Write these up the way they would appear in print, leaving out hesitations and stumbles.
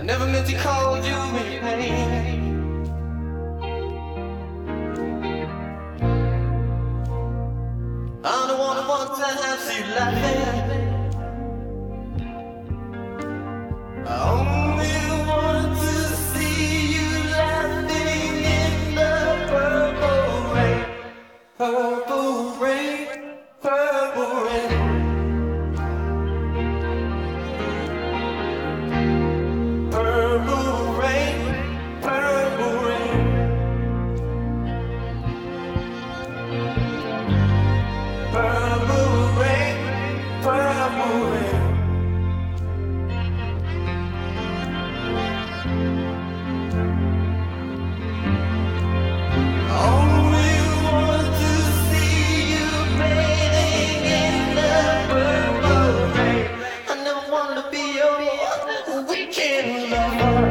Never meant to cause you any pain. I'm the one who wants to have see you laughing. I only want to see you laughing in the purple rain. Purple rain, purple rain. Purple rain, purple rain. Purple rain, purple rain. Only want to see you bathing in the purple rain. I never want to be your weekend lover.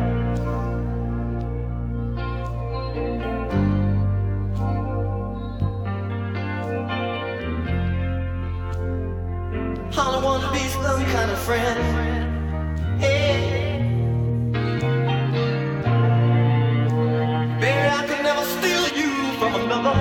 I don't wanna be some kind of friend. Hey, baby, I could never steal you from another.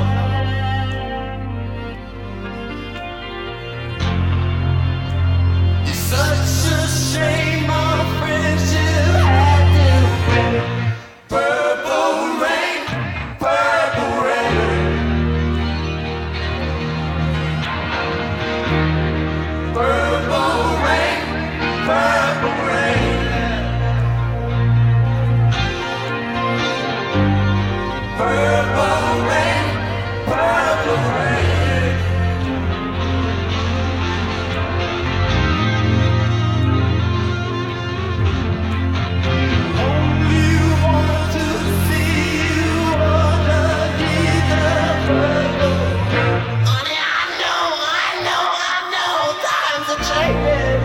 It's such a shame our friendship had to end. Purple rain, purple rain. Purple rain, purple rain. Purple rain, purple rain. Only want to see you underneath the purple rain. Honey, I know, times are changing.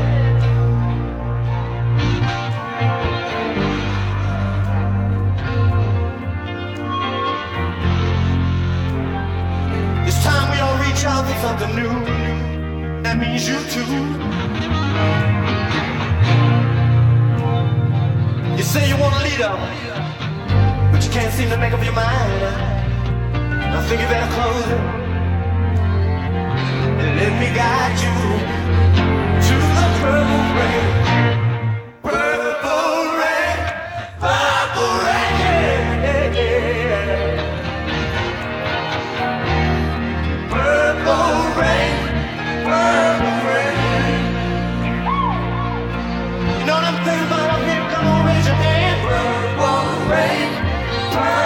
It's time we all reach out for something new. That means you too. You say you want a leader, but you can't seem to make up your mind. I think you better close it and let me guide you to the purple rain. Purple rain, purple rain. Purple rain, purple rain. You know what I'm thinking about up here? Come on, raise your hand. Purple rain, purple